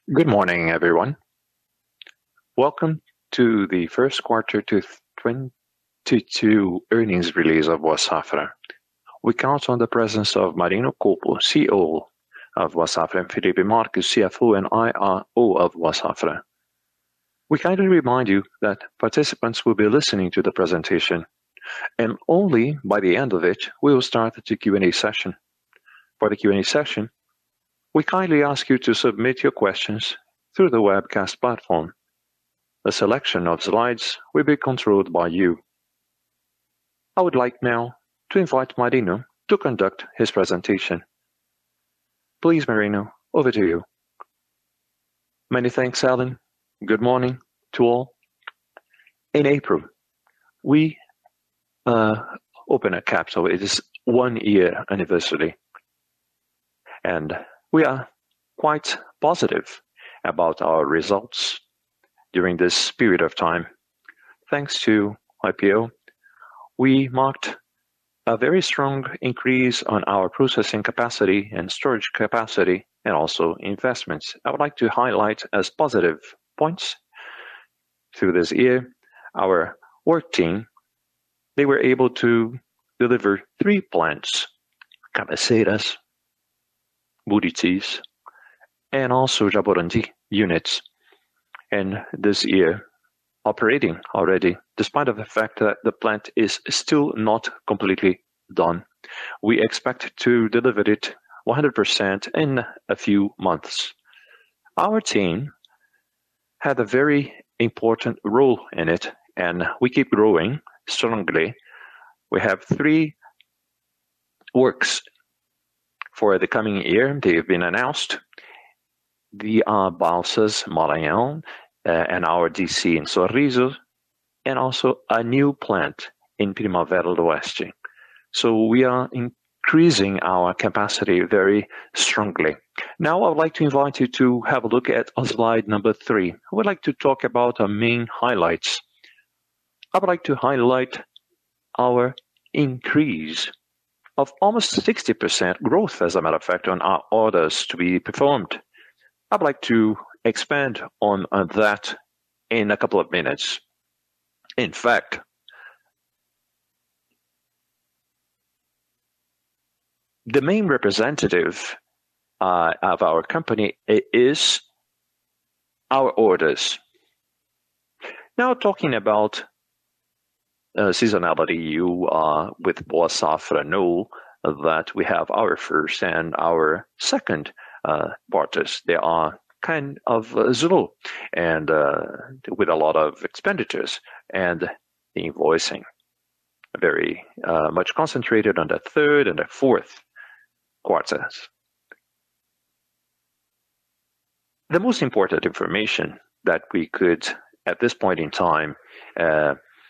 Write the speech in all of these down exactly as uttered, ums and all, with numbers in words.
Good morning, everyone. Welcome to the first quarter twenty twenty-two earnings release of Boa Safra. We count on the presence of Marino Colpo, C E O of Boa Safra, and Felipe Marques, C F O and I R O of Boa Safra. We kindly remind you that participants will be listening to the presentation, and only by the end of it we will start the Q and A session. For the Q and A session, we kindly ask you to submit your questions through the webcast platform. The selection of slides will be controlled by you. I would like now to invite Marino to conduct his presentation. Please, Marino, over to you. Many thanks, Alan. Good morning to all. In April, we uh, opened a capital. It is one year anniversary. And we are quite positive about our results during this period of time. Thanks to I P O, we marked a very strong increase on our processing capacity and storage capacity and also investments. I would like to highlight as positive points through this year, our work team, they were able to deliver three plants, Cabeceiras, Buritis, and also Jaborandi units. And this year, operating already, despite of the fact that the plant is still not completely done. We expect to deliver it one hundred percent in a few months. Our team had a very important role in it, and we keep growing strongly. We have three works for the coming year. They have been announced. The are Balsas, Maranhão, uh, and our D C in Sorriso, and also a new plant in Primavera do Oeste. So we are increasing our capacity very strongly. Now I would like to invite you to have a look at slide number three. I would like to talk about our main highlights. I would like to highlight our increase of almost sixty percent growth, as a matter of fact, on our orders to be performed. I'd like to expand on, on that in a couple of minutes. In fact, the main representative uh, of our company is our orders. Now, talking about uh, seasonality, you uh, with Boa Safra know that we have our first and our second uh, quarters. They are kind of uh, slow and uh, with a lot of expenditures, and the invoicing very uh, much concentrated on the third and the fourth quarters. The most important information that we could, at this point in time, uh,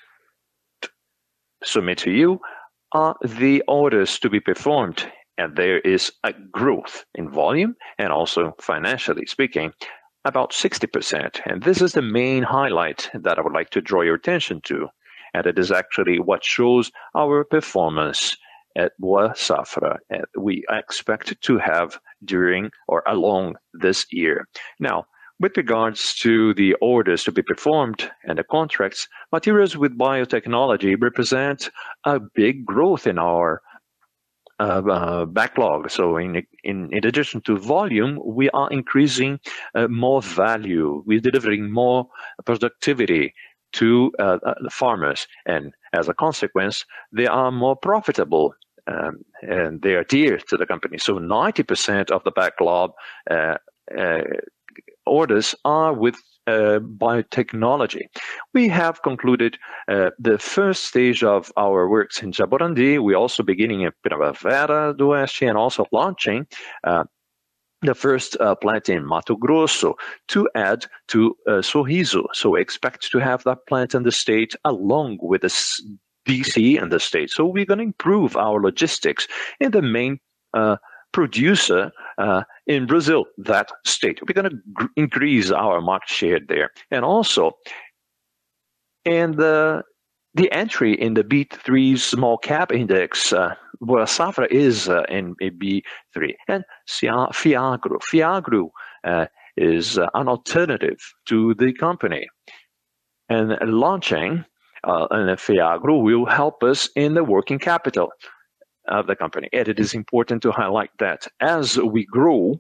submit to you are the orders to be performed, and there is a growth in volume and also financially speaking, about sixty percent. And this is the main highlight that I would like to draw your attention to, and it is actually what shows our performance at Boa Safra, and we expect to have during or along this year. Now, with regards to the orders to be performed and the contracts, materials with biotechnology represent a big growth in our uh, uh, backlog. So in, in, in addition to volume, we are increasing uh, more value. We're delivering more productivity to uh, the farmers. And as a consequence, they are more profitable. Um, and they are dear to the company. So ninety percent of the backlog uh, uh, orders are with uh, biotechnology. We have concluded uh, the first stage of our works in Jaborandi. We're also beginning in Primavera do Oeste and also launching uh, the first uh, plant in Mato Grosso to add to uh, Sorriso. So we expect to have that plant in the state along with the D C in the state. So we're going to improve our logistics in the main uh, producer uh, in Brazil, that state. We're going to gr- increase our market share there. And also, and the, the entry in the B three small cap index, uh, Boa Safra is uh, in B three. And Fiagro. Fiagro uh, is uh, an alternative to the company. And launching uh, an Fiagro will help us in the working capital of the company. And it is important to highlight that as we grow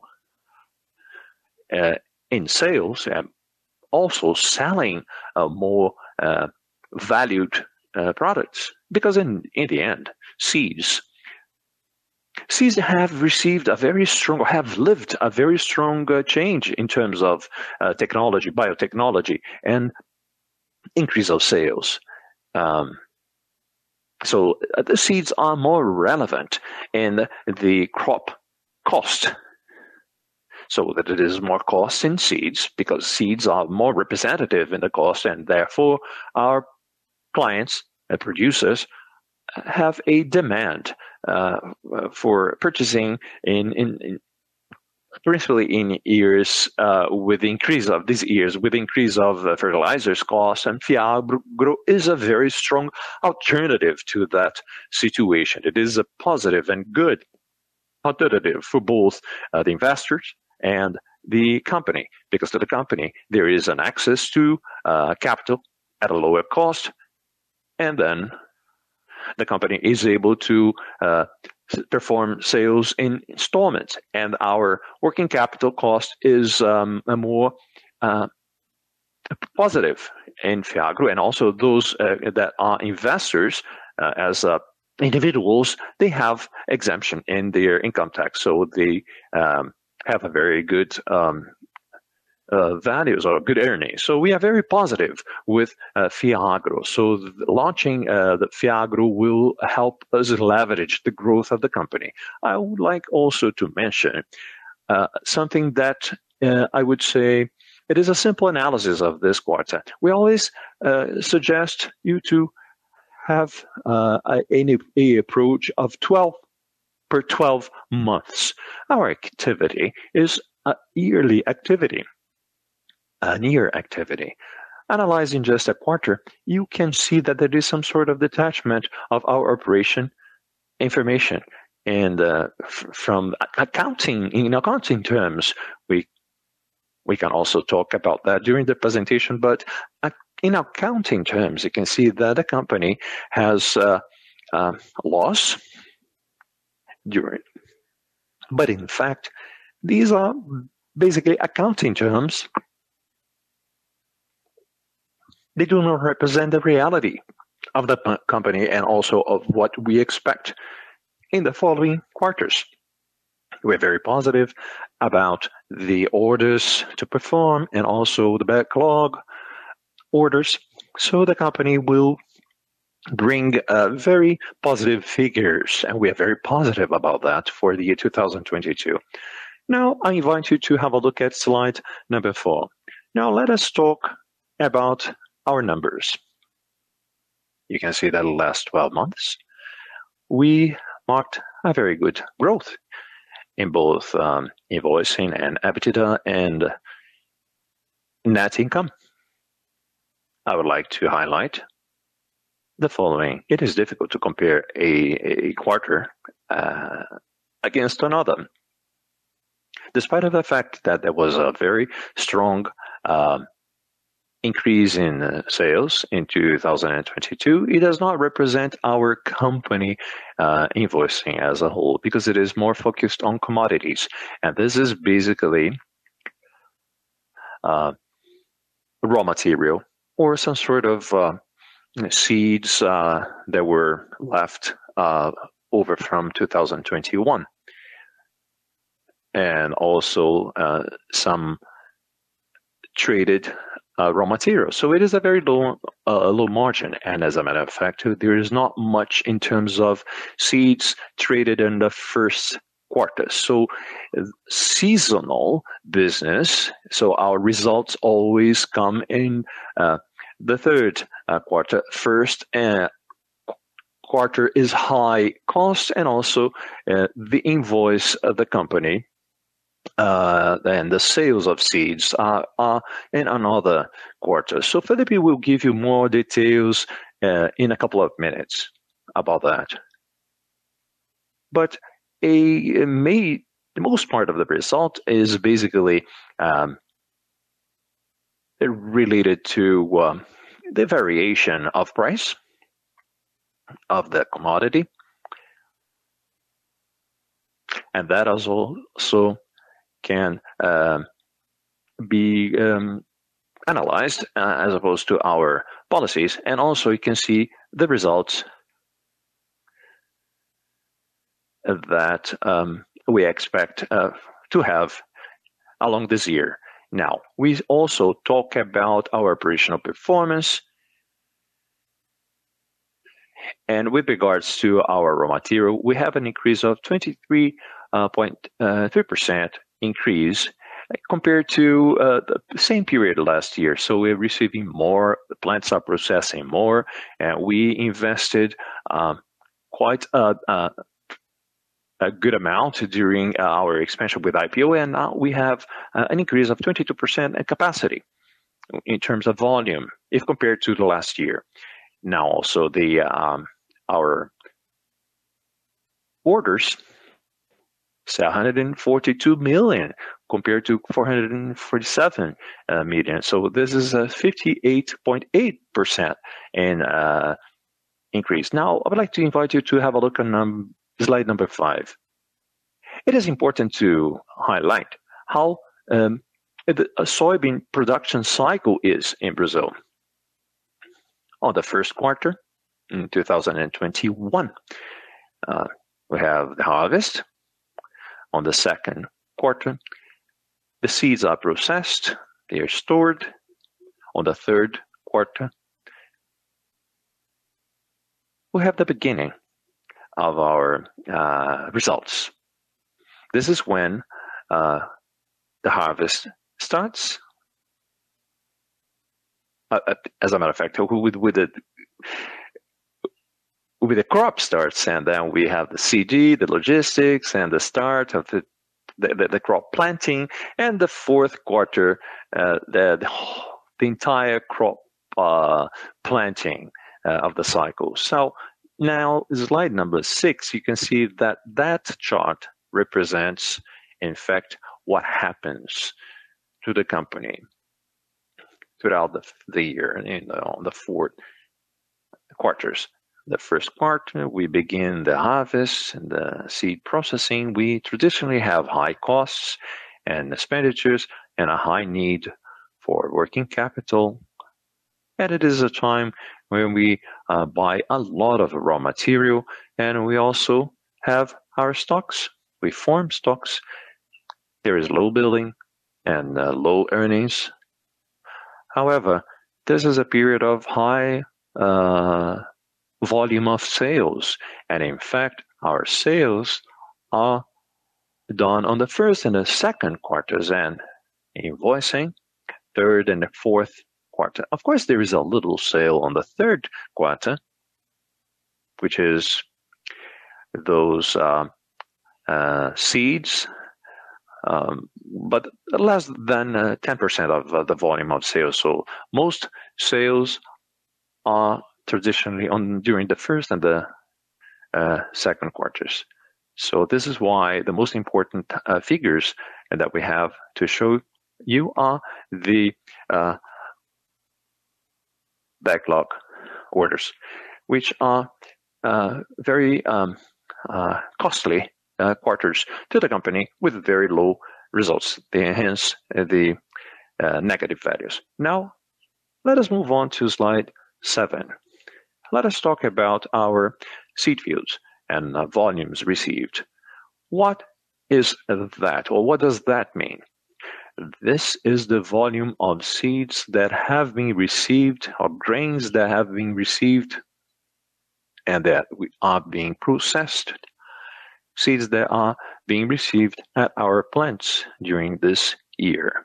uh, in sales and also selling uh, more uh, valued uh, products, because in, in the end, seeds, seeds have received a very strong, have lived a very strong uh, change in terms of uh, technology, biotechnology, and increase of sales. Um, so uh, the seeds are more relevant in the crop cost. So that it is more cost in seeds, because seeds are more representative in the cost, and therefore our clients and producers have a demand uh, for purchasing in, in, in principally in years uh, with the increase of these years, with the increase of uh, fertilizers costs, and Fiagro is a very strong alternative to that situation. It is a positive and good alternative for both uh, the investors and the company, because to the company there is an access to uh, capital at a lower cost, and then the company is able to uh, perform sales in installments, and our working capital cost is um, a more uh, positive in Fiagro. And also those uh, that are investors uh, as uh, individuals, they have exemption in their income tax, so they um, have a very good um, uh, values or good earnings. So we are very positive with uh, Fiagro. So the, launching uh, the Fiagro will help us leverage the growth of the company. I would like also to mention uh, something that uh, I would say it is a simple analysis of this quarter. We always uh, suggest you to have uh, a, a approach of twelve per twelve months. Our activity is a yearly activity. An year activity. Analyzing just a quarter, you can see that there is some sort of detachment of our operation information. And uh, f- from accounting, in accounting terms, we we can also talk about that during the presentation. But uh, in accounting terms, you can see that the company has uh, uh, loss during. But in fact, these are basically accounting terms. They do not represent the reality of the p- company and also of what we expect in the following quarters. We're very positive about the orders to perform and also the backlog orders. So the company will bring uh, very positive figures, and we are very positive about that for the year two thousand twenty-two. Now, I invite you to have a look at slide number four. Now, let us talk about our numbers. You can see that the last twelve months, we marked a very good growth in both um, invoicing and EBITDA and net income. I would like to highlight the following. It is difficult to compare a, a quarter uh, against another. Despite of the fact that there was a very strong uh, increase in uh, sales in two thousand twenty-two, it does not represent our company uh, invoicing as a whole, because it is more focused on commodities. And this is basically uh, raw material or some sort of uh, seeds uh, that were left uh, over from two thousand twenty-one. And also uh, some traded Uh, raw materials. So it is a very low, uh, low margin. And as a matter of fact, there is not much in terms of seeds traded in the first quarter. So uh, seasonal business, so our results always come in uh, the third uh, quarter. First uh, quarter is high cost, and also uh, the invoice of the company Uh, and the sales of seeds are, are in another quarter. So Felipe will give you more details uh, in a couple of minutes about that. But a, a may, the most part of the result is basically um, related to um, the variation of price of the commodity, and that also can uh, be um, analyzed uh, as opposed to our policies, and also you can see the results that um, we expect uh, to have along this year. Now, we also talk about our operational performance, and with regards to our raw material, we have an increase of twenty-three point three percent increase compared to uh, the same period last year. So we're receiving more, the plants are processing more, and we invested um, quite a, a, a good amount during our expansion with I P O, and now we have uh, an increase of twenty-two percent in capacity in terms of volume if compared to the last year. Now also the um, our orders, seven hundred forty-two million compared to four hundred forty-seven uh, million. So this is a fifty-eight point eight percent in uh, increase. Now I would like to invite you to have a look on um, slide number five. It is important to highlight how um, the soybean production cycle is in Brazil. On the first quarter in two thousand twenty-one, uh, we have the harvest. On the second quarter, the seeds are processed, they are stored. On the third quarter, we have the beginning of our uh, results. This is when uh, the harvest starts. Uh, as a matter of fact, with, with the with the crop starts, and then we have the C D, the logistics, and the start of the the, the, the crop planting, and the fourth quarter, uh, the, the the entire crop uh, planting uh, of the cycle. So now, slide number six, you can see that that chart represents, in fact, what happens to the company throughout the, the year, you know, on the four quarters. The first quarter, we begin the harvest and the seed processing. We traditionally have high costs and expenditures and a high need for working capital. And it is a time when we uh, buy a lot of raw material, and we also have our stocks. We form stocks. There is low building and uh, low earnings. However, this is a period of high uh, volume of sales, and in fact, our sales are done on the first and the second quarters, and invoicing third and the fourth quarter. Of course, there is a little sale on the third quarter, which is those uh, uh, seeds, um, but less than uh, ten percent of uh, the volume of sales. So most sales are traditionally on during the first and the uh, second quarters. So this is why the most important uh, figures that we have to show you are the uh, backlog orders, which are uh, very um, uh, costly uh, quarters to the company with very low results, hence uh, the uh, negative values. Now, let us move on to slide seven. Let us talk about our seed fields and uh, volumes received. What is that, or what does that mean? This is the volume of seeds that have been received, or grains that have been received and that are being processed, seeds that are being received at our plants during this year.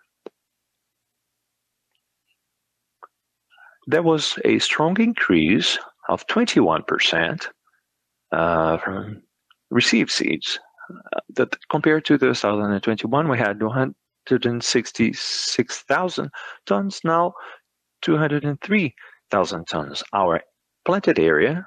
There was a strong increase of twenty-one percent uh, from received seeds. Uh, that compared to two thousand twenty-one, we had one hundred sixty-six thousand tons, now two hundred three thousand tons. Our planted area,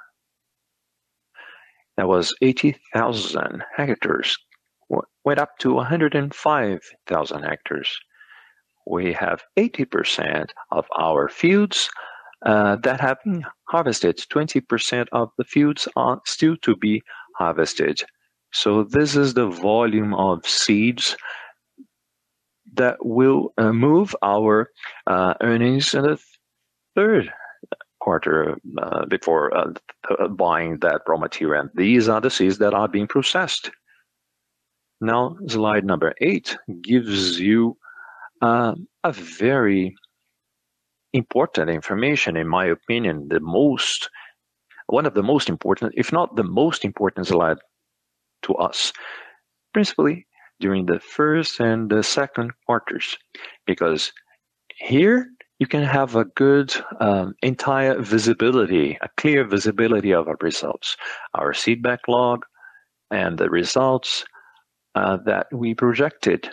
that was eighty thousand hectares, went up to one hundred five thousand hectares. we have eighty percent of our fields uh, that have been harvested. twenty percent of the fields are still to be harvested. So this is the volume of seeds that will uh, move our uh, earnings in the third quarter uh, before uh, th- buying that raw material. And these are the seeds that are being processed. Now, slide number eight gives you uh, a very important information, in my opinion, the most, one of the most important, if not the most important slide to us, principally during the first and the second quarters, because here you can have a good um, entire visibility, a clear visibility of our results, our seed backlog, and the results uh, that we projected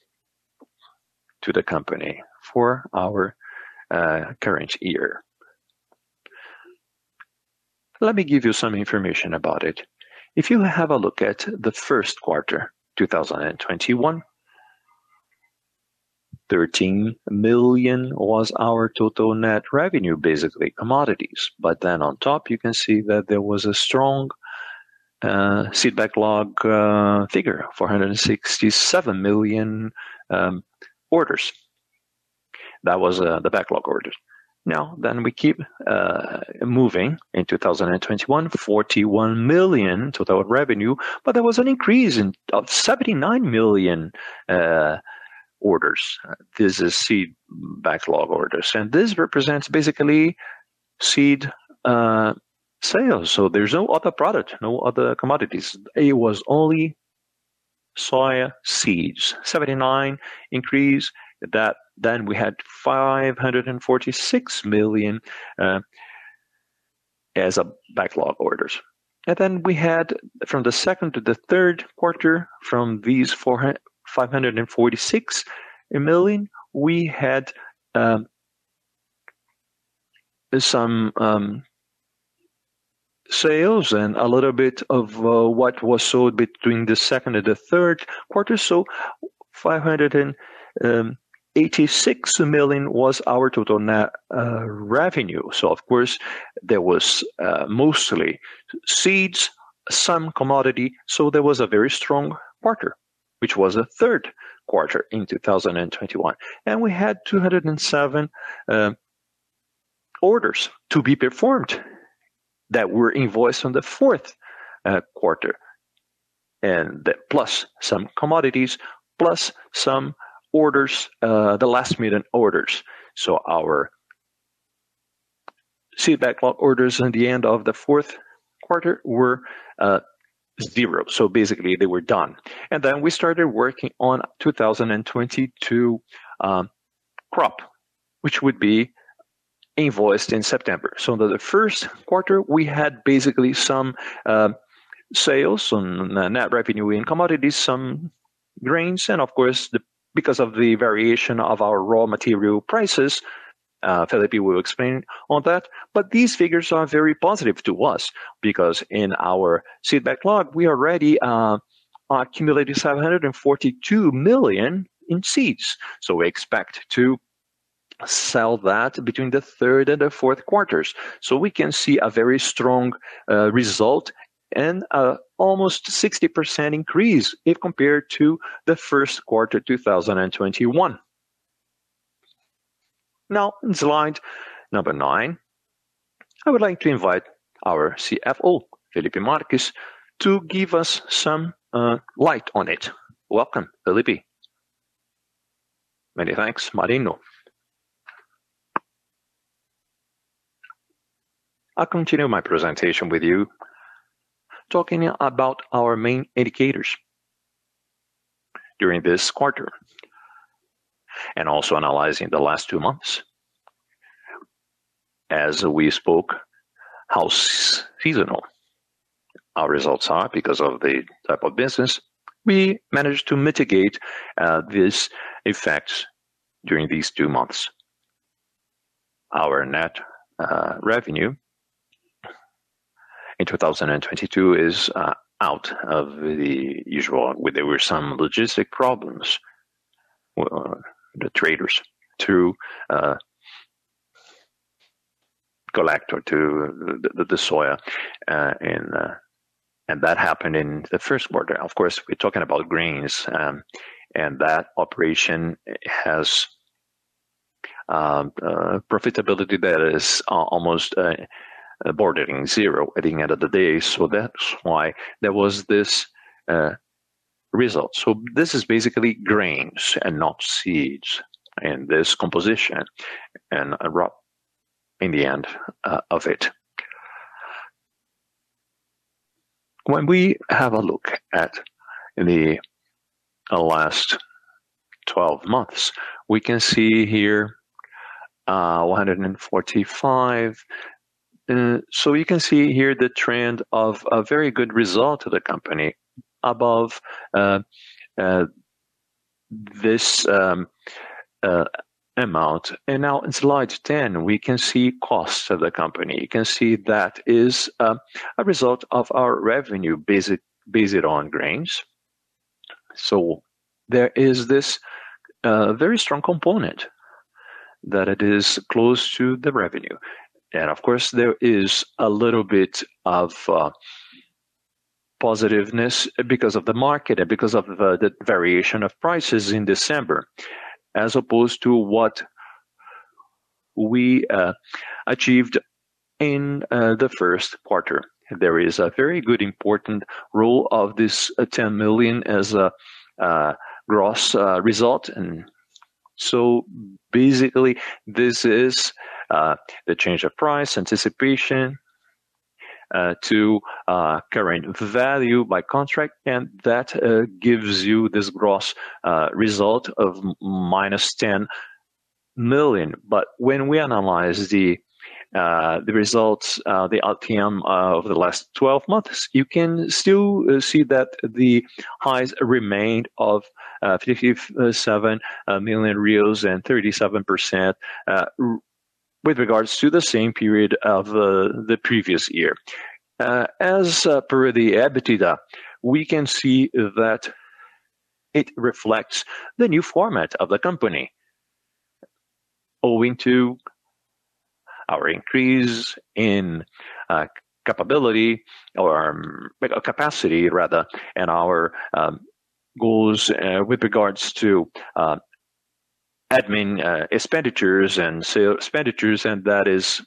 to the company for our uh, current year. Let me give you some information about it. If you have a look at the first quarter, two thousand twenty-one, thirteen million was our total net revenue, basically commodities. But then on top, you can see that there was a strong uh, seed backlog uh, figure, four hundred sixty-seven million um, orders. That was uh, the backlog orders. Now, then we keep uh, moving in two thousand twenty-one, forty-one million total revenue, but there was an increase in, of seventy-nine million uh, orders. This is seed backlog orders, and this represents basically seed uh, sales. So there's no other product, no other commodities. It was only soya seeds. seventy-nine increase. That then we had five hundred forty-six million uh, as a backlog orders. And then we had from the second to the third quarter, from these five hundred forty-six million, we had um, some um, sales and a little bit of uh, what was sold between the second and the third quarter. So five hundred eighty-six million was our total net uh, revenue. So of course there was uh, mostly seeds, some commodity. So there was a very strong quarter, which was a third quarter in two thousand twenty-one. And we had two hundred seven uh, orders to be performed that were invoiced on the fourth uh, quarter. And that plus some commodities, plus some orders, uh, the last minute orders. So our seed backlog orders in the end of the fourth quarter were uh, zero. So basically they were done. And then we started working on two thousand twenty-two um, crop, which would be invoiced in September. So in the first quarter, we had basically some uh, sales on net revenue in commodities, some grains, and of course, the because of the variation of our raw material prices. Uh, Felipe will explain on that. But these figures are very positive to us because in our seed backlog, we already uh, accumulated seven hundred forty-two million in seeds. So we expect to sell that between the third and the fourth quarters. So we can see a very strong uh, result and uh, almost sixty percent increase if compared to the first quarter two thousand twenty-one. Now, in slide number nine, I would like to invite our C F O, Felipe Marques, to give us some uh, light on it. Welcome, Felipe. Many thanks, Marino. I'll continue my presentation with you, talking about our main indicators during this quarter, and also analyzing the last two months. As we spoke, how seasonal our results are because of the type of business, we managed to mitigate uh, these effects during these two months. Our net uh, revenue in two thousand twenty-two is uh, out of the usual. There were some logistic problems, the traders to uh, collect or to the, the, the soya, uh, and uh, and that happened in the first quarter. Of course, we're talking about grains, um, and that operation has um, uh, profitability that is uh, almost uh, bordering zero at the end of the day. So that's why there was this uh, result. So this is basically grains and not seeds in this composition, and a drop in the end uh, of it. When we have a look at the uh, last twelve months, we can see here uh, one hundred forty-five. Uh, so you can see here the trend of a very good result of the company above uh, uh, this um, uh, amount. And now in slide ten, we can see costs of the company. You can see that is uh, a result of our revenue based, based on grains. So there is this uh, very strong component that it is close to the revenue. And of course, there is a little bit of uh, positiveness because of the market and because of uh, the variation of prices in December, as opposed to what we uh, achieved in uh, the first quarter. There is a very good important role of this uh, ten million as a uh, gross uh, result. And so basically, this is uh, the change of price, anticipation, Uh, to uh, current value by contract, and that uh, gives you this gross uh, result of minus ten million. But when we analyze the uh, the results, uh, the L T M uh, of the last twelve months, you can still uh, see that the highs remained of uh, fifty-seven million reals and thirty-seven percent uh, with regards to the same period of uh, the previous year. Uh, as uh, per the EBITDA, we can see that it reflects the new format of the company, owing to our increase in uh, capability or um, capacity rather, and our um, goals uh, with regards to uh, admin uh, expenditures and sales expenditures, and that is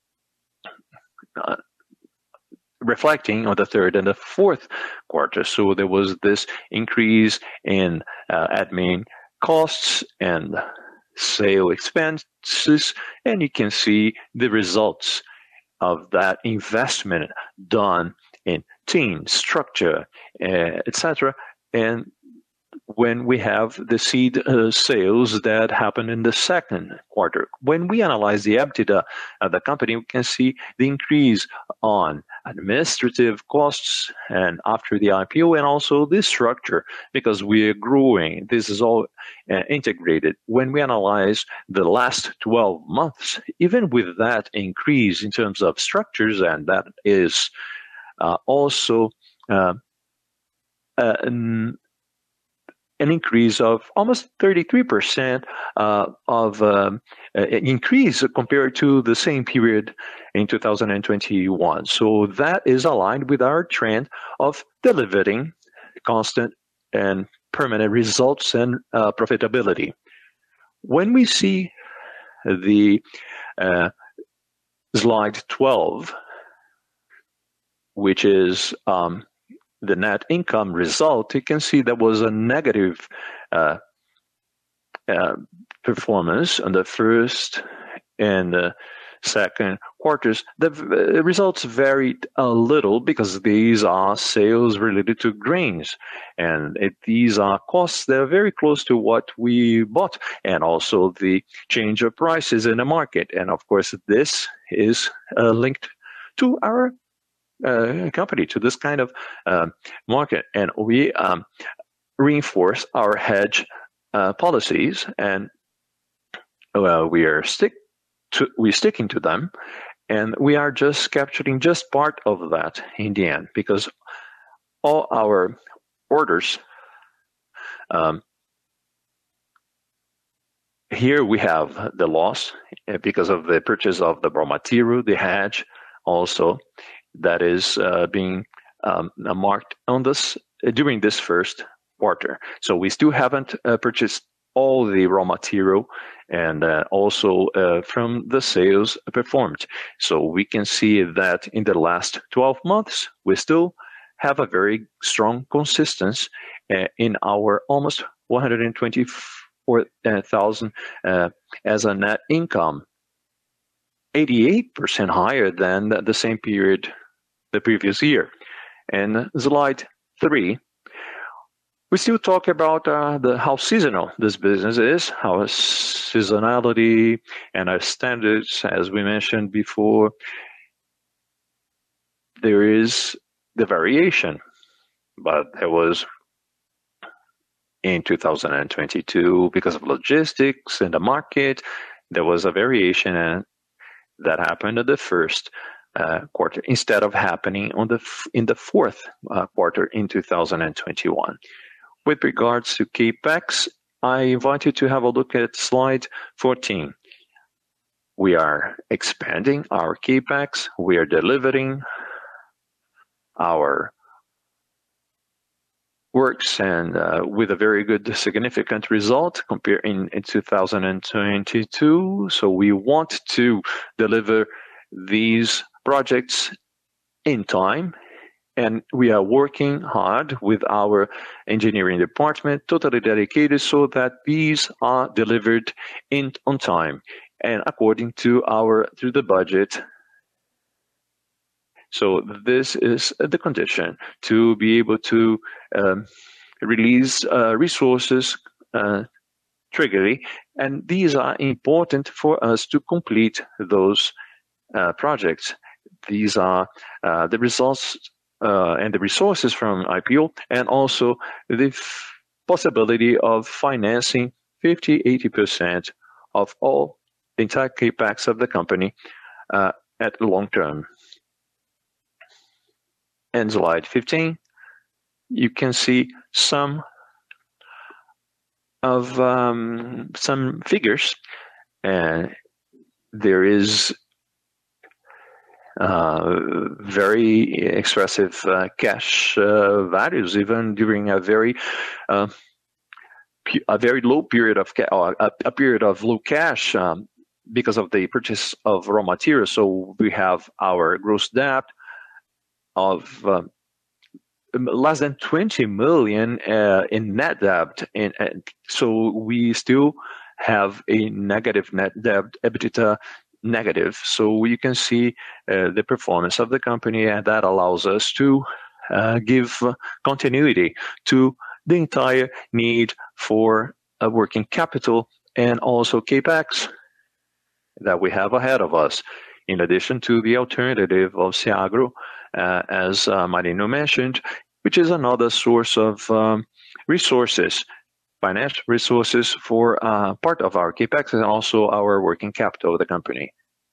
uh, reflecting on the third and the fourth quarter. So there was this increase in uh, admin costs and sale expenses, and you can see the results of that investment done in team structure, uh, et cetera. And when we have the seed uh, sales that happened in the second quarter, when we analyze the EBITDA of the company, we can see the increase on administrative costs and after the I P O, and also this structure, because we are growing. This is all uh, integrated. When we analyze the last twelve months, even with that increase in terms of structures, and that is uh, also uh, uh, an, an increase of almost thirty-three percent uh, of um, uh, increase compared to the same period in two thousand twenty-one. So that is aligned with our trend of delivering constant and permanent results and uh, profitability. When we see the uh, slide twelve, which is um, the net income result, you can see there was a negative uh, uh, performance on the first and the second quarters. The uh, results varied a little because these are sales related to grains, and it, these are costs that are very close to what we bought, and also the change of prices in the market. And of course, this is uh, linked to our Uh, company, to this kind of uh, market, and we um, reinforce our hedge uh, policies, and uh, we are stick to we sticking to them, and we are just capturing just part of that in the end, because all our orders um, Here we have the loss uh, because of the purchase of the raw material, the hedge also that is uh, being um, marked on this uh, during this first quarter. So we still haven't uh, purchased all the raw material and uh, also uh, from the sales performed. So we can see that in the last twelve months, we still have a very strong consistency uh, in our almost one hundred twenty-four thousand uh, as a net income, eighty-eight percent higher than the same period the previous year. And slide three, we still talk about uh, the how seasonal this business is, how seasonality and our standards, as we mentioned before, there is the variation, but there was in two thousand twenty-two, because of logistics in the market, there was a variation and that happened in the first uh, quarter instead of happening on the in the fourth uh, quarter in two thousand twenty-one. With regards to CapEx, I invite you to have a look at slide fourteen. We are expanding our CapEx. We are delivering our works and uh, with a very good significant result compared in, in two thousand twenty-two. So we want to deliver these projects in time, and we are working hard with our engineering department, totally dedicated, so that these are delivered in on time and according to our to the budget. So this is the condition to be able to um, release uh, resources uh, triggerly, and these are important for us to complete those uh, projects. These are uh, the results uh, and the resources from I P O, and also the f- possibility of financing fifty, eighty percent of all the entire capex of the company uh, at long term. And slide fifteen, you can see some of um, some figures, and there is uh, very expressive uh, cash uh, values, even during a very uh, a very low period of ca- or a, a period of low cash um, because of the purchase of raw materials. So we have our gross debt of um, less than twenty million uh, in net debt, and, and so we still have a negative net debt, EBITDA negative. So you can see uh, the performance of the company, and that allows us to uh, give continuity to the entire need for a working capital and also capex that we have ahead of us, in addition to the alternative of Seagro, uh, as uh, Marino mentioned, which is another source of um, resources, financial resources for uh, part of our capex and also our working capital of the company.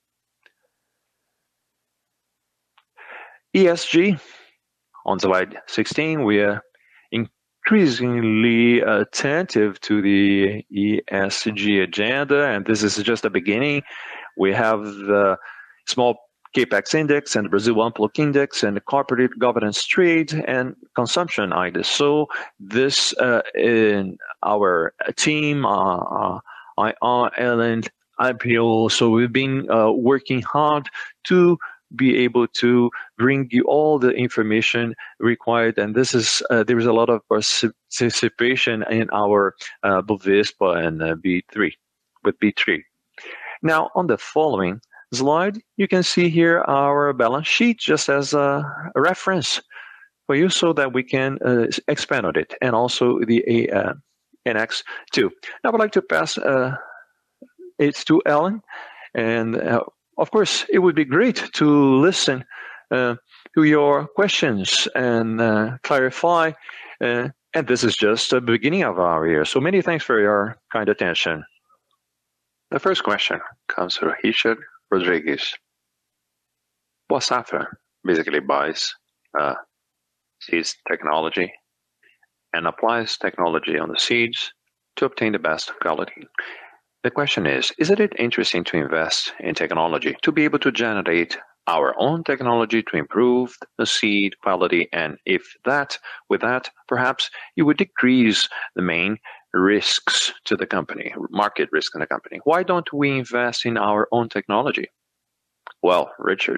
E S G, on slide sixteen, we are increasingly attentive to the E S G agenda, and this is just the beginning. We have the small capex index and the Brazil Unlock index and the corporate governance trade and consumption index. So this uh, in our team, uh, uh, I R, Ellen, I P O, so we've been uh, working hard to be able to bring you all the information required, and this is uh, there is a lot of participation in our uh, Bovespa and uh, B three with B three. Now on the following slide, you can see here our balance sheet just as a, a reference for you, so that we can uh, expand on it, and also the uh, N X two. Now I would like to pass uh, it to Ellen, and uh, of course, it would be great to listen uh, to your questions and uh, clarify. Uh, and this is just the beginning of our year. So many thanks for your kind attention. The first question comes from Richard Rodriguez. Boa Safra basically buys uh, seeds technology and applies technology on the seeds to obtain the best quality. The question is, isn't it interesting to invest in technology to be able to generate our own technology to improve the seed quality? And if that, with that, perhaps you would decrease the main risks to the company, market risk in the company. Why don't we invest in our own technology? Well, Richard,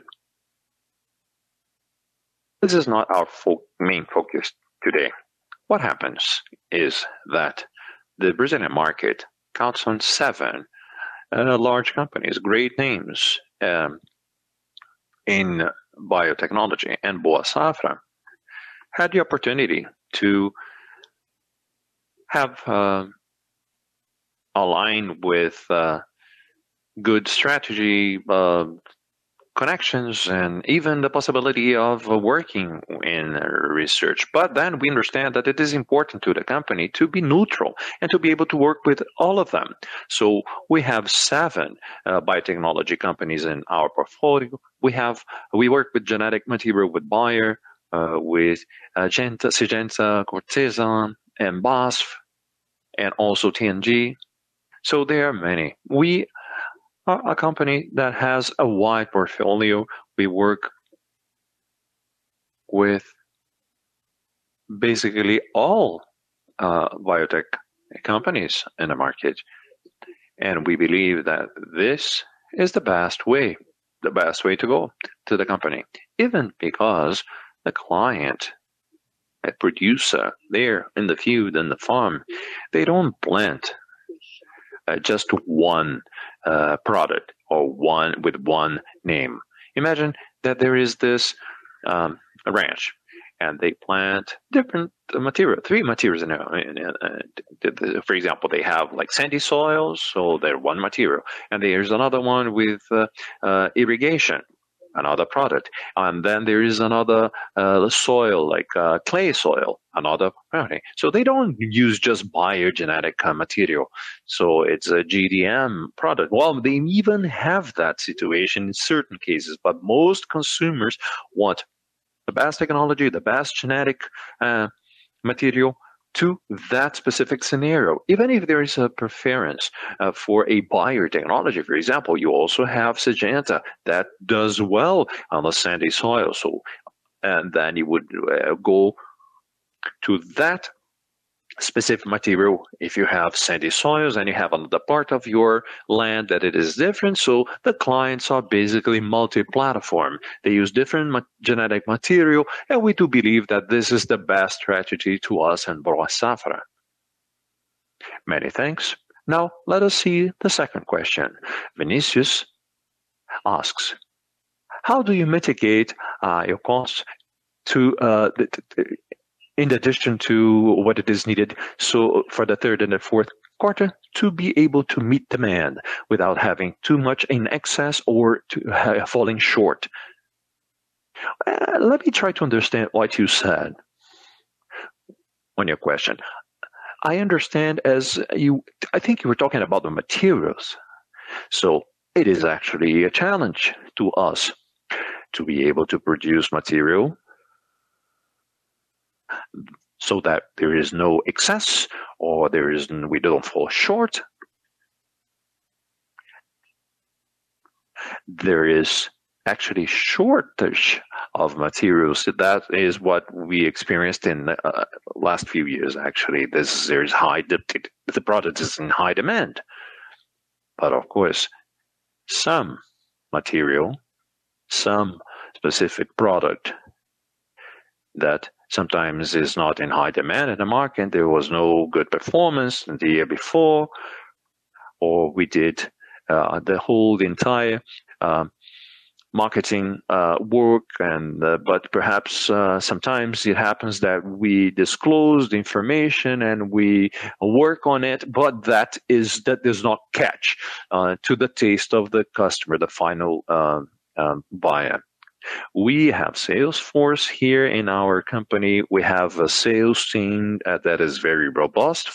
this is not our fo- main focus today. What happens is that the Brazilian market counts on seven uh, large companies, great names um, in biotechnology, and Boa Safra had the opportunity to have uh, aligned with uh, good strategy, uh, connections, and even the possibility of uh, working in research. But then we understand that it is important to the company to be neutral and to be able to work with all of them. So we have seven uh, biotechnology companies in our portfolio. We have we work with genetic material with Bayer, uh, with uh, Genta, Syngenta, Cortesa, and B A S F, and also T N G. So there are many. We are a company that has a wide portfolio. We work with basically all uh, biotech companies in the market. And we believe that this is the best way, the best way to go to the company. Even because the client, a producer there in the field, in the farm, they don't plant uh, just one uh, product or one with one name. Imagine that there is this um, ranch, and they plant different material, three materials in, in, in uh, for example, they have like sandy soils, so they're one material, and there's another one with uh, uh, irrigation, another product, and then there is another uh, soil like uh, clay soil, another product. So they don't use just biogenetic uh, material, so it's a G D M product. Well, they even have that situation in certain cases, but most consumers want the best technology, the best genetic uh, material to that specific scenario. Even if there is a preference uh, for a biotechnology, for example, you also have Syngenta that does well on the sandy soil. So, and then you would uh, go to that specific material if you have sandy soils and you have another part of your land that it is different. So the clients are basically multi-platform. They use different ma- genetic material, and we do believe that this is the best strategy to us and Boa Safra. Many thanks. Now let us see the second question. Vinicius asks, how do you mitigate uh, your costs to uh, the, the, in addition to what it is needed, so for the third and the fourth quarter, to be able to meet demand without having too much in excess or to, uh, falling short? Uh, let me try to understand what you said on your question. I understand as you, I think you were talking about the materials. So it is actually a challenge to us to be able to produce material so that there is no excess or there is we don't fall short. There is actually shortage of materials. That is what we experienced in the uh, last few years. Actually, this there's high the, the product is in high demand, but of course, some material, some specific product that sometimes is not in high demand in the market. There was no good performance the year before, or we did uh, the whole the entire uh, marketing uh, work, and uh, but perhaps uh, sometimes it happens that we disclose the information and we work on it, but that is that does not catch uh, to the taste of the customer, the final uh, um, buyer. We have Salesforce here in our company. We have a sales team uh, that is very robust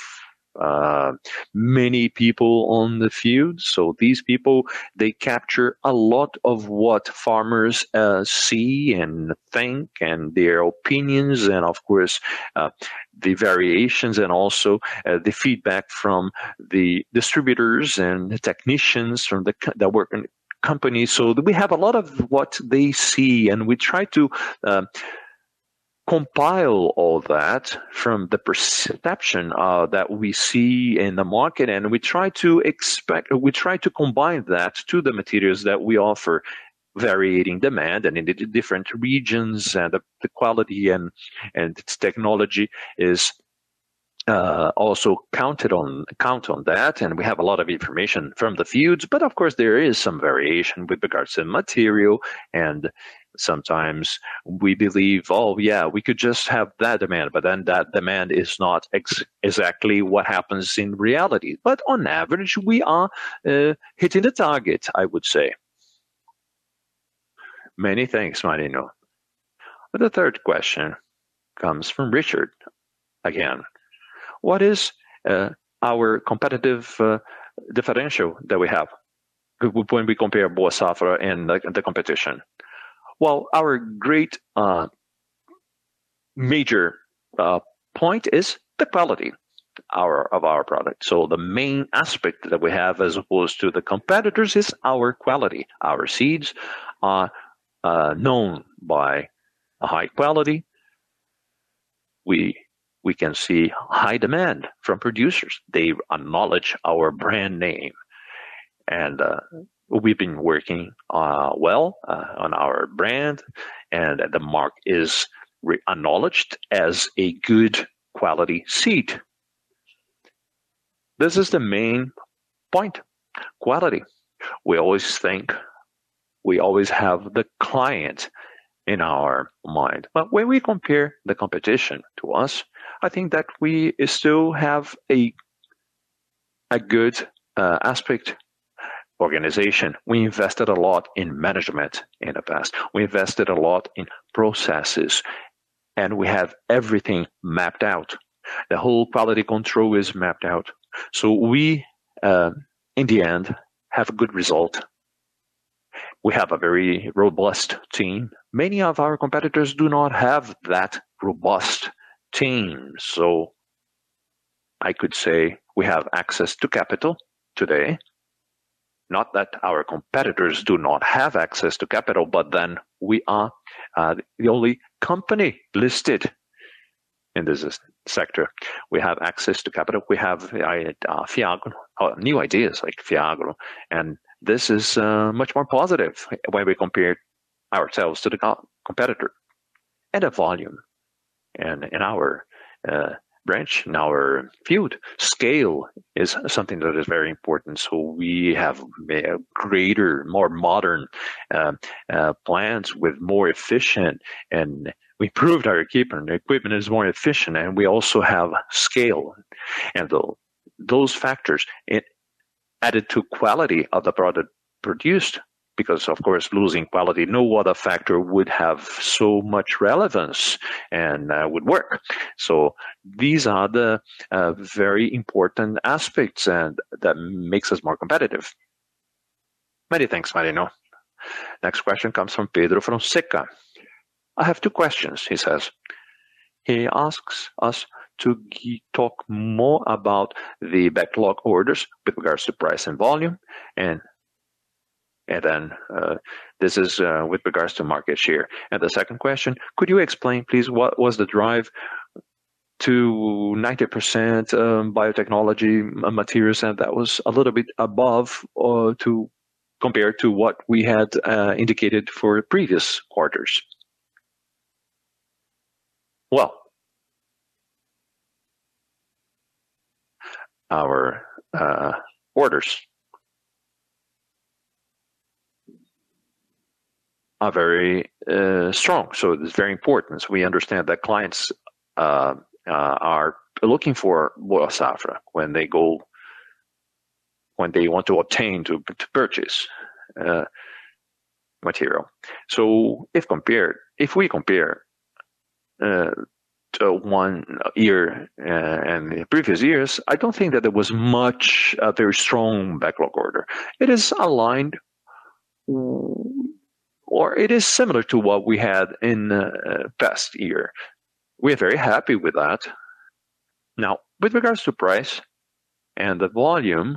uh, many people on the field. So these people, they capture a lot of what farmers uh, see and think and their opinions, and of course uh, the variations, and also uh, the feedback from the distributors and the technicians from the that work in companies. So we have a lot of what they see, and we try to uh, compile all that from the perception uh, that we see in the market, and we try to expect, we try to combine that to the materials that we offer, varying demand and in the different regions, and the, the quality and and its technology is uh, also counted on count on that, and we have a lot of information from the fields. But of course, there is some variation with regards to material, and sometimes we believe, oh yeah, we could just have that demand, but then that demand is not ex- exactly what happens in reality. But on average, we are uh, hitting the target, I would say. Many thanks, Marino. The third question comes from Richard again. What is uh, our competitive uh, differential that we have when we compare Boa Safra and the, the competition? Well, our great uh, major uh, point is the quality our, of our product. So the main aspect that we have as opposed to the competitors is our quality. Our seeds are uh, known by a high quality. We we can see high demand from producers. They acknowledge our brand name. And uh, we've been working uh, well uh, on our brand, and the mark is re- acknowledged as a good quality seed. This is the main point, quality. We always think, we always have the client in our mind. But when we compare the competition to us, I think that we still have a a good uh, aspect. Organization. We invested a lot in management in the past. We invested a lot in processes, and we have everything mapped out. The whole quality control is mapped out. So we, uh, in the end, have a good result. We have a very robust team. Many of our competitors do not have that robust team. So I could say we have access to capital today. Not that our competitors do not have access to capital, but then we are uh, the only company listed in this sector. We have access to capital. We have uh, Fiagro, uh, new ideas like Fiagro, and this is uh, much more positive when we compare ourselves to the co- competitor. And the volume, and in our uh, branch, in our field, scale is something that is very important. So we have a greater, more modern uh, uh, plants with more efficient, and we improved our equipment. The equipment is more efficient, and we also have scale. And the, those factors, it added to quality of the product produced, because of course losing quality, no other factor would have so much relevance and uh, would work. So these are the uh, very important aspects, and that makes us more competitive. Many thanks, Marino. Next question comes from Pedro Fonseca. I have two questions, he says. He asks us to talk more about the backlog orders with regards to price and volume, and And then uh, this is uh, with regards to market share. And the second question, could you explain, please, what was the drive to ninety percent um, biotechnology materials, and that was a little bit above uh, to compared to what we had uh, indicated for previous quarters? Well, our uh, orders are very uh, strong. So it's very important. So we understand that clients uh, uh, are looking for Boa Safra when they go, when they want to obtain, to, to purchase uh, material. So if compared, if we compare uh, uh, one year uh, and the previous years, I don't think that there was much a very strong backlog order. It is aligned, or it is similar to what we had in the uh, past year. We're very happy with that. Now, with regards to price and the volume,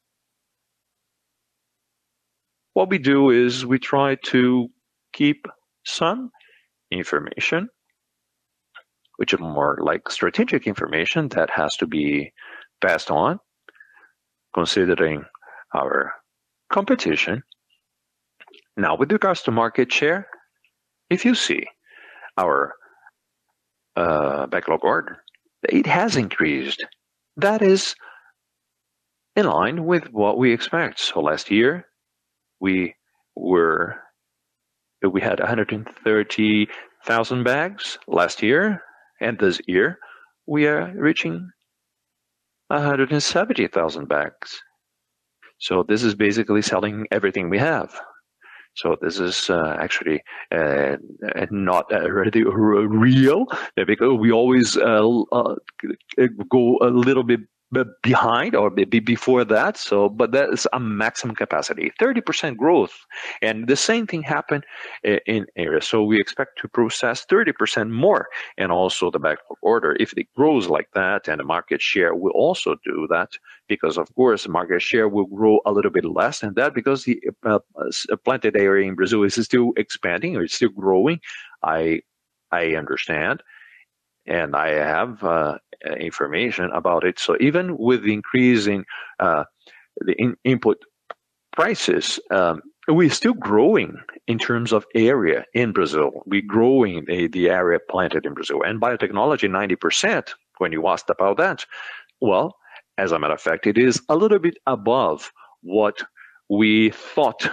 what we do is we try to keep some information, which is more like strategic information that has to be passed on, considering our competition. Now, with regards to market share, if you see our uh, backlog order, it has increased. That is in line with what we expect. So last year, we were we had one hundred thirty thousand bags last year, and this year we are reaching one hundred seventy thousand bags. So this is basically selling everything we have. So this is uh, actually uh, not uh, really real, because we always uh, uh, go a little bit behind or maybe before that. So, but that is a maximum capacity, thirty percent growth. And the same thing happened in area. So we expect to process thirty percent more. And also the backlog order, if it grows like that, and the market share will also do that, because of course the market share will grow a little bit less than that, because the uh, planted area in Brazil is still expanding or it's still growing. I I understand. And I have uh, information about it. So even with the increase in uh, the in input prices, um, we're still growing in terms of area in Brazil. We're growing the, the area planted in Brazil. And biotechnology, ninety percent, when you asked about that, well, as a matter of fact, it is a little bit above what we thought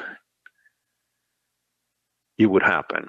it would happen.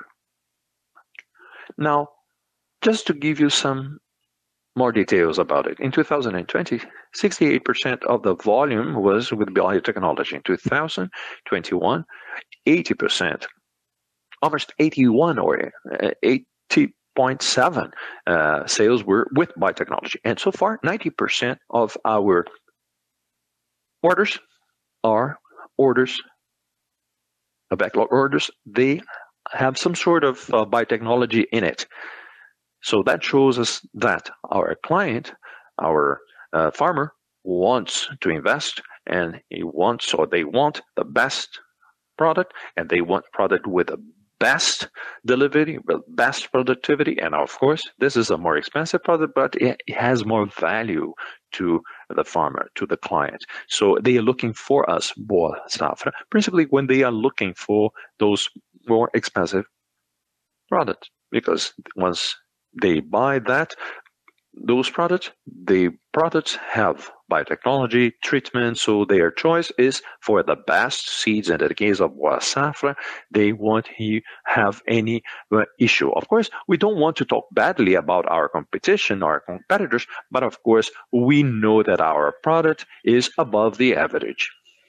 Now, just to give you some more details about it, in two thousand twenty, sixty-eight percent of the volume was with biotechnology. In two thousand twenty-one, eighty percent, almost eighty-one or eighty point seven uh, sales were with biotechnology. And so far, ninety percent of our orders are orders, uh, backlog orders. They have some sort of uh, biotechnology in it. So that shows us that our client, our uh, farmer, wants to invest, and he wants, or they want the best product, and they want product with the best delivery, the best productivity. And of course, this is a more expensive product, but it has more value to the farmer, to the client. So they are looking for us, Boa Safra, principally when they are looking for those more expensive products, because once they buy that, those products, the products have biotechnology treatment, so their choice is for the best seeds. And in the case of Boa Safra, they won't have any uh, issue. Of course, we don't want to talk badly about our competition or our competitors, but of course, we know that our product is above the average.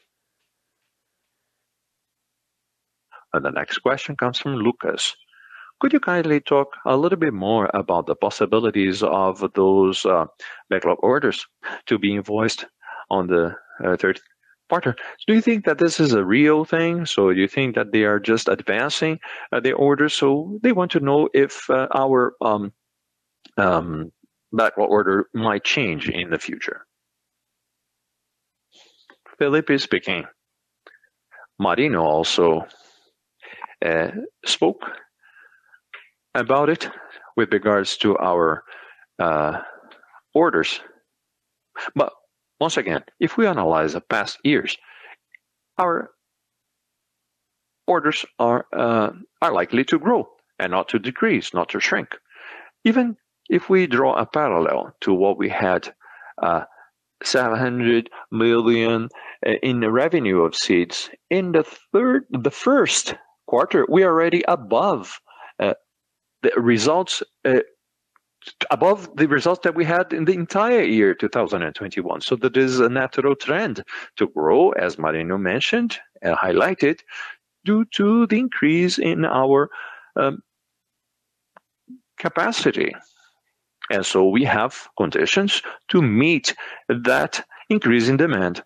And the next question comes from Lucas. Could you kindly talk a little bit more about the possibilities of those uh, backlog orders to be invoiced on the uh, third quarter? Do you think that this is a real thing? So you think that they are just advancing uh, their orders? So they want to know if uh, our um, um, backlog order might change in the future. Felipe speaking. Marino also uh, spoke about it with regards to our uh, orders. But once again, if we analyze the past years, our orders are uh, are likely to grow and not to decrease, not to shrink. Even if we draw a parallel to what we had, uh, seven hundred million in the revenue of seeds in the third, the first quarter, we are already above uh, the results, uh, above the results that we had in the entire year two thousand twenty-one. So that is a natural trend to grow, as Marino mentioned and highlighted, due to the increase in our um, capacity. And so we have conditions to meet that increase in demand.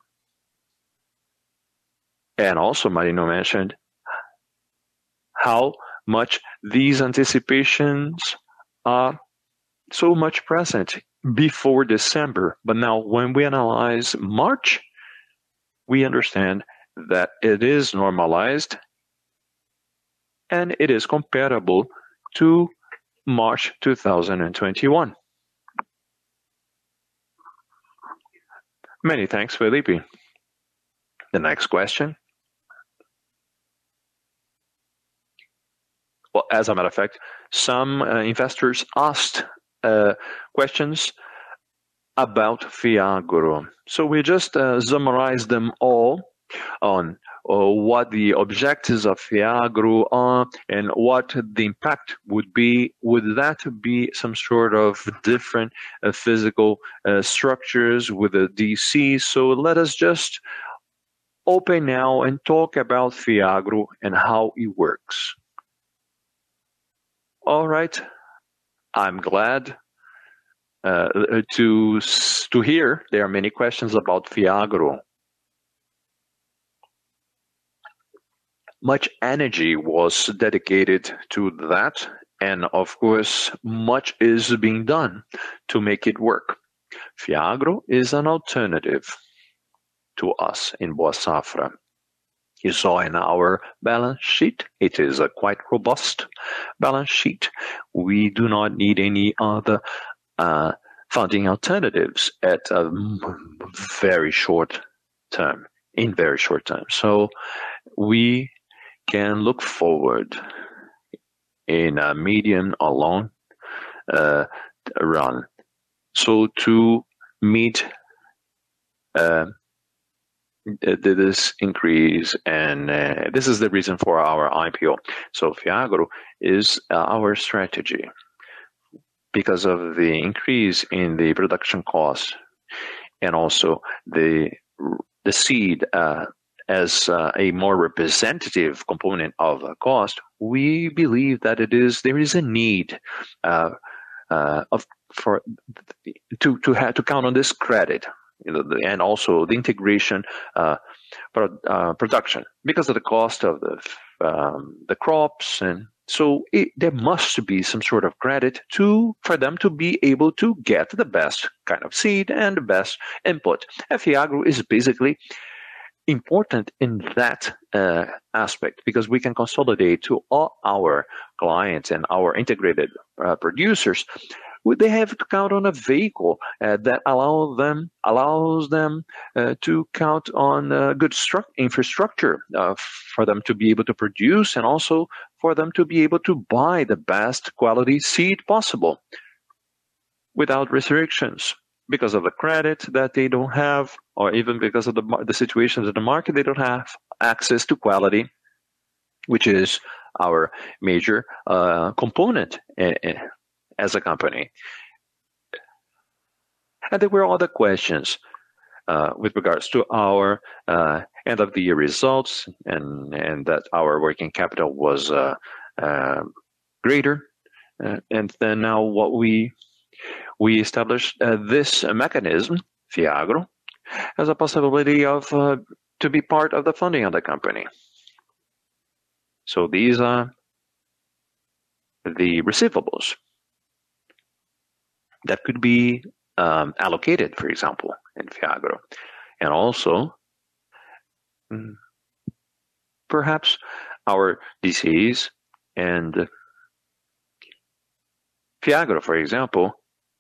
And also Marino mentioned how much these anticipations are so much present before December. But now when we analyze March, we understand that it is normalized and it is comparable to March two thousand twenty-one. Many thanks, Felipe. The next question. Well, as a matter of fact, some uh, investors asked uh, questions about Fiagro. So we just uh, summarized them all on uh, what the objectives of Fiagro are and what the impact would be. Would that be some sort of different uh, physical uh, structures with a D C? So let us just open now and talk about Fiagro and how it works. All right, I'm glad uh, to to hear there are many questions about Fiagro. Much energy was dedicated to that, and of course, much is being done to make it work. Fiagro is an alternative to us in Boa Safra. You saw in our balance sheet, it is a quite robust balance sheet. We do not need any other uh, funding alternatives at a very short term, in very short term. So we can look forward in a medium or long uh, run. So to meet uh, this increase, and uh, this is the reason for our I P O. So Fiagro is uh, our strategy because of the increase in the production cost and also the the seed uh, as uh, a more representative component of the cost. We believe that it is there is a need uh, uh, of for to to have to count on this credit. You know, and also the integration uh, pro, uh, production because of the cost of the um, the crops, and so it, there must be some sort of credit to for them to be able to get the best kind of seed and the best input. Fiagro is basically important in that uh, aspect because we can consolidate to all our clients and our integrated uh, producers. They have to count on a vehicle uh, that allow them allows them uh, to count on uh, good stru- infrastructure uh, for them to be able to produce and also for them to be able to buy the best quality seed possible without restrictions because of the credit that they don't have, or even because of the the situations in the market they don't have access to quality, which is our major uh, component uh, as a company. And there were other questions uh, with regards to our uh, end of the year results and, and that our working capital was uh, uh, greater. Uh, and then now what we we established uh, this mechanism, Fiagro, as a possibility of uh, to be part of the funding of the company. So these are the receivables that could be um, allocated, for example, in Fiagro. And also, perhaps our D Cs and Fiagro, for example,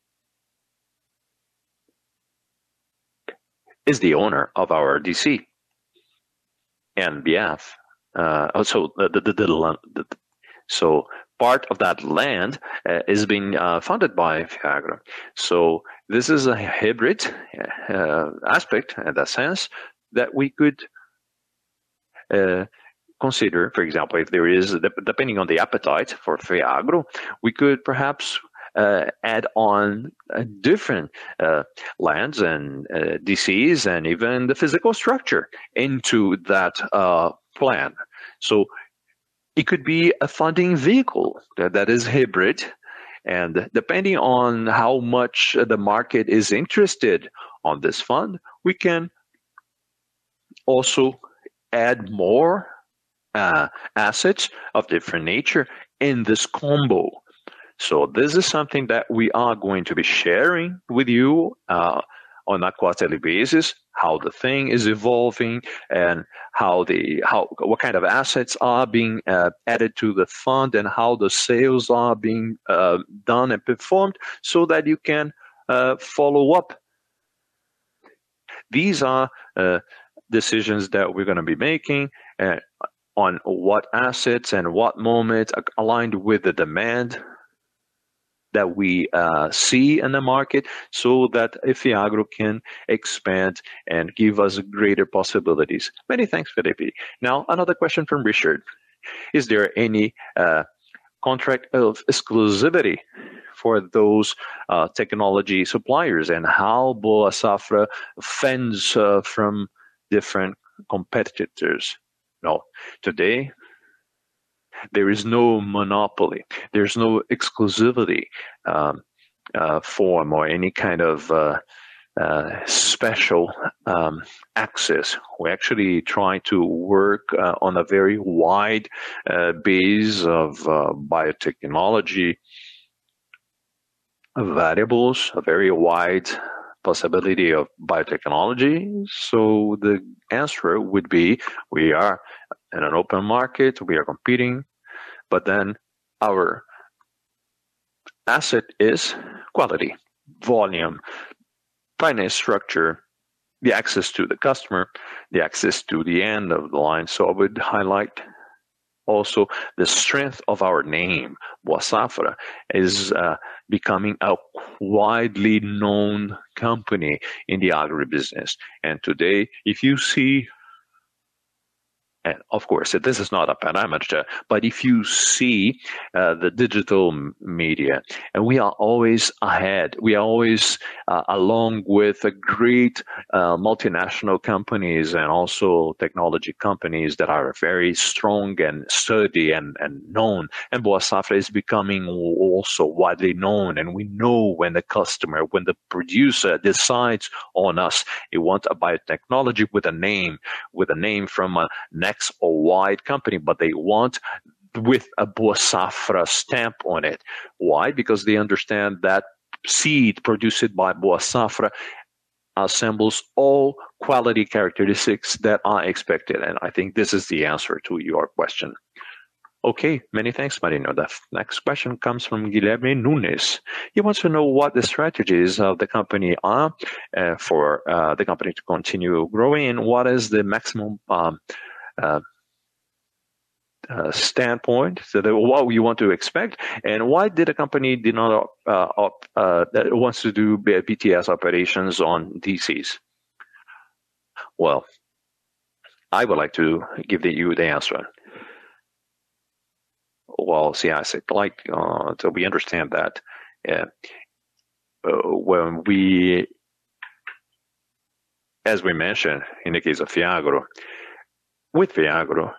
is the owner of our D C. And B F, uh, also the, the, the, the, the so part of that land uh, is being uh, funded by Fiagro. So this is a hybrid uh, aspect in that sense that we could uh, consider. For example, if there is, depending on the appetite for Fiagro, we could perhaps uh, add on uh, different uh, lands and uh, D Cs and even the physical structure into that uh, plan. So it could be a funding vehicle that, that is hybrid And depending on how much the market is interested on this fund, we can also add more uh, assets of different nature in this combo. So this is something that we are going to be sharing with you uh, on a quarterly basis, how the thing is evolving and how the how what kind of assets are being uh, added to the fund and how the sales are being uh, done and performed, so that you can uh, follow up. These are uh, decisions that we're going to be making uh, on what assets and what moments aligned with the demand that we uh, see in the market, so that Fiagro can expand and give us greater possibilities. Many thanks, Felipe. Now, another question from Richard. Is there any uh, contract of exclusivity for those uh, technology suppliers, and how Boa Safra fends uh, from different competitors? No, today, there is no monopoly. There's no exclusivity um, uh, form or any kind of uh, uh, special um, access. We actually try to work uh, on a very wide uh, base of uh, biotechnology variables, a very wide possibility of biotechnology. So the answer would be, we are in an open market, we are competing, but then our asset is quality, volume, finance structure, the access to the customer, the access to the end of the line. So I would highlight also the strength of our name. Boa Safra is uh, becoming a widely known company in the agribusiness. And today, if you see, and of course, this is not a parameter, but if you see uh, the digital media, and we are always ahead, we are always uh, along with a great uh, multinational companies and also technology companies that are very strong and sturdy and, and known. And Boa Safra is becoming also widely known, and we know when the customer, when the producer decides on us, they want a biotechnology with a name, with a name from a X or Y company, but they want with a Boa Safra stamp on it. Why? Because they understand that seed produced by Boa Safra assembles all quality characteristics that are expected. And I think this is the answer to your question. Okay, many thanks, Marino. The next question comes from Guilherme Nunes. He wants to know what the strategies of the company are uh, for uh, the company to continue growing, and what is the maximum um, Uh, uh, standpoint, so that what you want to expect, and why did the company did not uh, op, uh, that wants to do B T S operations on D Cs? Well, I would like to give the, you the answer. Well, see, I said, like, uh, so we understand that uh, uh, when we, as we mentioned in the case of Fiagro, with Fiagro,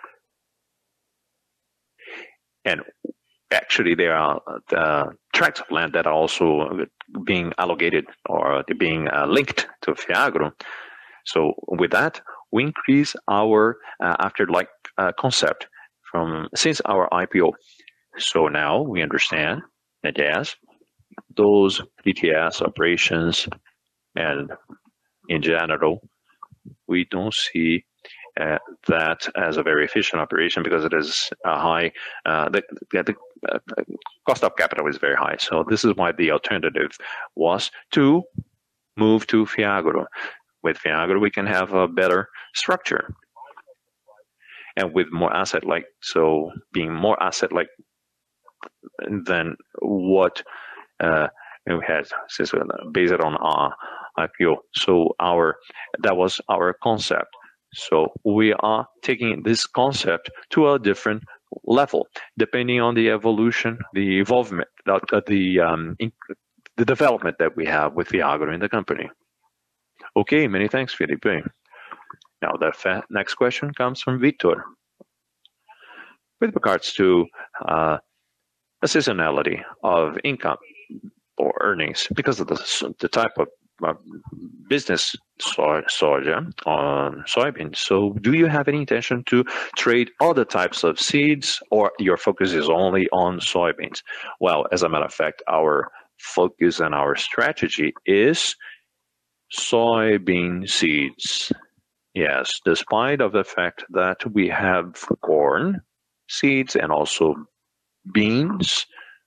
and actually there are uh, tracts of land that are also being allocated or being uh, linked to Fiagro. So with that, we increase our uh, afterlife uh, concept from since our I P O. So now we understand that yes, those B T S operations, and in general, we don't see Uh, that as a very efficient operation, because it is a high, uh, the, the uh, cost of capital is very high. So this is why the alternative was to move to Fiagro. With Fiagro, we can have a better structure, and with more asset-like, so being more asset-like than what uh, we had based on our I P O. So our that was our concept. So we are taking this concept to a different level, depending on the evolution, the evolvement, uh, the um, in, the development that we have with Fiagro in the company. Okay, many thanks, Felipe. Now the fa- next question comes from Victor. With regards to uh, a seasonality of income or earnings because of the, the type of uh, business soy, soja on soybeans. So do you have any intention to trade other types of seeds, or your focus is only on soybeans? Well, as a matter of fact, our focus and our strategy is soybean seeds. Yes, despite of the fact that we have corn seeds and also beans,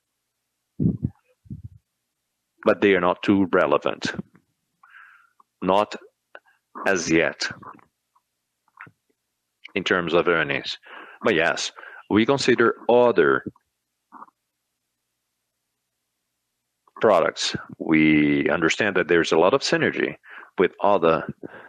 but they are not too relevant. Not as yet in terms of earnings. But yes, we consider other products. We understand that there's a lot of synergy with other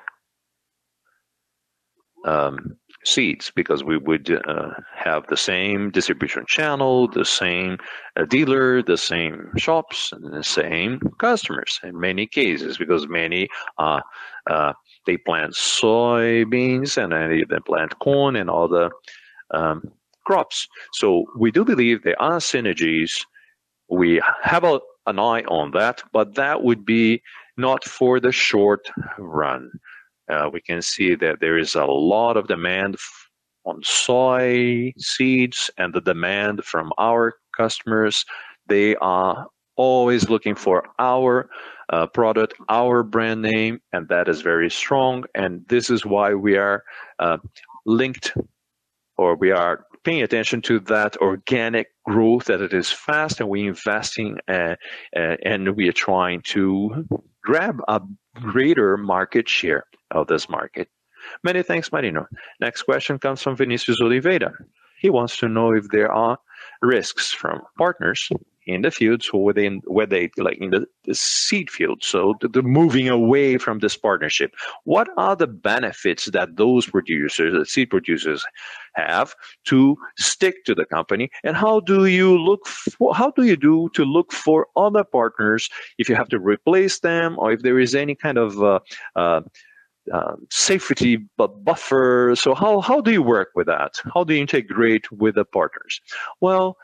um, seeds because we would uh, have the same distribution channel, the same uh, dealer, the same shops, and the same customers in many cases because many uh, uh, they plant soybeans and then they plant corn and all the um, crops. So we do believe there are synergies. We have a, an eye on that, but that would be not for the short run. Uh, we can see that there is a lot of demand f- on soy seeds, and the demand from our customers, they are always looking for our uh, product, our brand name, and that is very strong. And this is why we are uh, linked, or we are paying attention to that organic growth, that it is fast, and we're investing uh, uh, and we are trying to grab a greater market share of this market. Many thanks, Marino. Next question comes from Vinicius Oliveira. He wants to know if there are risks from partners in the fields or within where they like in the, the seed field. So the, the moving away from this partnership. What are the benefits that those producers, the seed producers, have to stick to the company? And how do you look for, how do you do to look for other partners if you have to replace them, or if there is any kind of uh, uh, Uh, safety bu- buffer? So how, how do you work with that? How do you integrate with the partners? Well,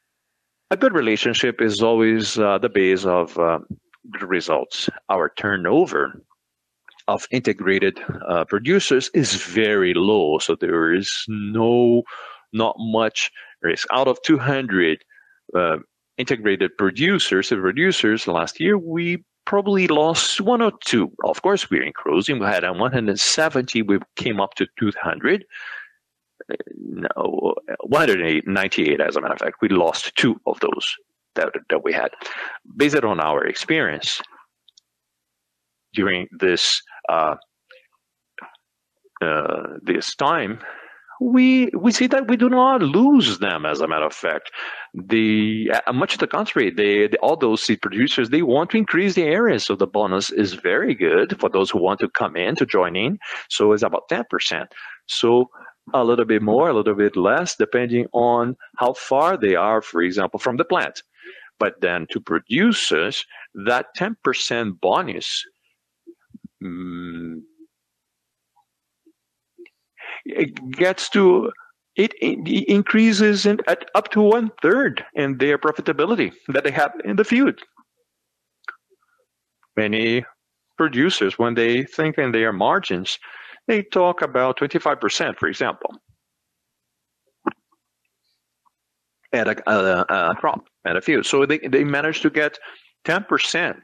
a good relationship is always uh, the base of uh, good results. Our turnover of integrated uh, producers is very low, so there is no, not much risk. Out of two hundred uh, integrated producers, producers last year, we probably lost one or two. Of course, we're increasing. We had a one hundred seventy. We came up to two hundred. No, one hundred ninety-eight, as a matter of fact. We lost two of those that, that we had. Based on our experience during this uh, uh, this time, we we see that we do not lose them. As a matter of fact, the uh, much to the contrary, they, they all those seed producers, they want to increase the area, so the bonus is very good for those who want to come in to join in. So it's about ten percent. So a little bit more, a little bit less, depending on how far they are, for example, from the plant. But then to producers, that ten percent bonus. Mm, it gets to it, it increases in, at up to one third in their profitability that they have in the field. Many producers, when they think in their margins, they talk about twenty-five percent, for example, at a, a, a crop, at a field. So they, they manage to get ten percent.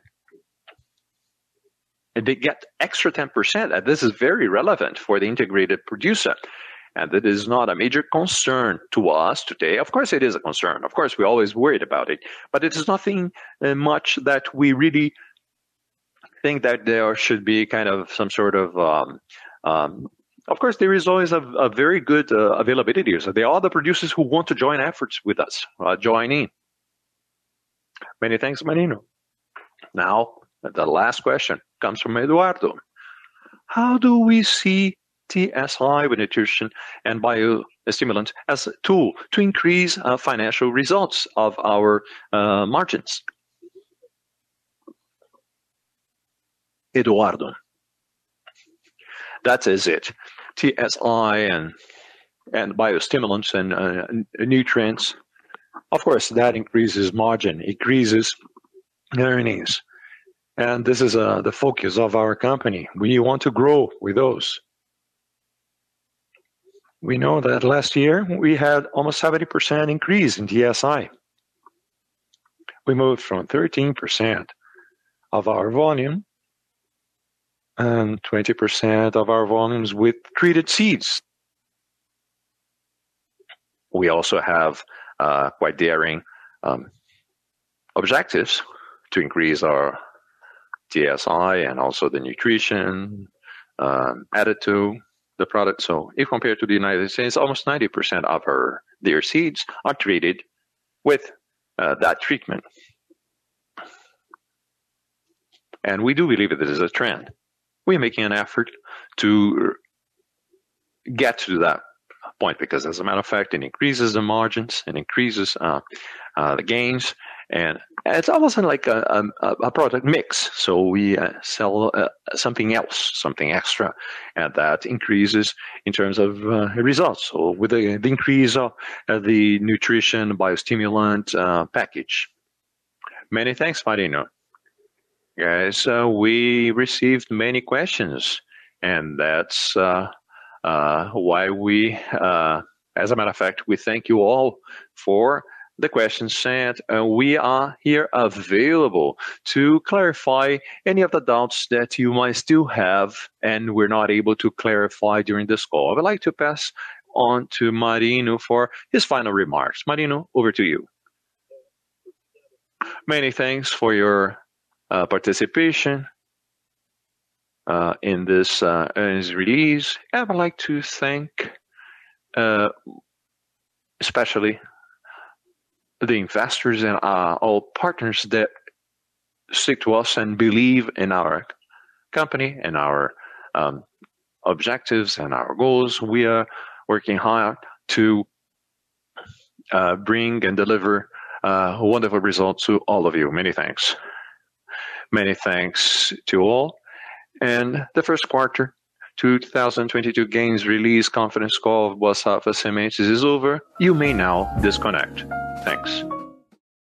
And they get extra ten percent, and this is very relevant for the integrated producer. And that is not a major concern to us today. Of course, it is a concern. Of course, we're always worried about it. But it is nothing uh, much that we really think that there should be kind of some sort of... Um, um, of course, there is always a, a very good uh, availability. So there are the producers who want to join efforts with us, uh, join in. Many thanks, Marino. Now, the last question comes from Eduardo. How do we see T S I with nutrition and biostimulants as a tool to increase uh, financial results of our uh, margins? Eduardo. That is it. T S I and, and biostimulants and uh, nutrients Of course, that increases margin, increases earnings. And this is uh, the focus of our company. We want to grow with those. We know that last year we had almost seventy percent increase in T S I. We moved from thirteen percent of our volume and twenty percent of our volumes with treated seeds. We also have uh, quite daring um, objectives to increase our T S I and also the nutrition um, added to the product. So if compared to the United States, almost ninety percent of our their seeds are treated with uh, that treatment. And we do believe that this is a trend. We're making an effort to get to that point because, as a matter of fact, it increases the margins, it increases uh, uh, the gains, and it's almost like a, a, a product mix. So we uh, sell uh, something else, something extra, and that increases in terms of uh, results. So with the, the increase of uh, the nutrition biostimulant uh, package. Many thanks, Marino. Guys, uh, we received many questions, and that's uh, uh, why we, uh, as a matter of fact, we thank you all for the questions sent. Uh, we are here available to clarify any of the doubts that you might still have and we're not able to clarify during this call. I would like to pass on to Marino for his final remarks. Marino, over to you. Many thanks for your Uh, participation uh, in this uh, earnings release. I would like to thank uh, especially the investors and uh, all partners that stick to us and believe in our company and our um, objectives and our goals. We are working hard to uh, bring and deliver uh, wonderful results to all of you. Many thanks. Many thanks to all. And the first quarter two thousand twenty-two gains release conference call of Boa Safra Sementes is over. You may now disconnect. Thanks.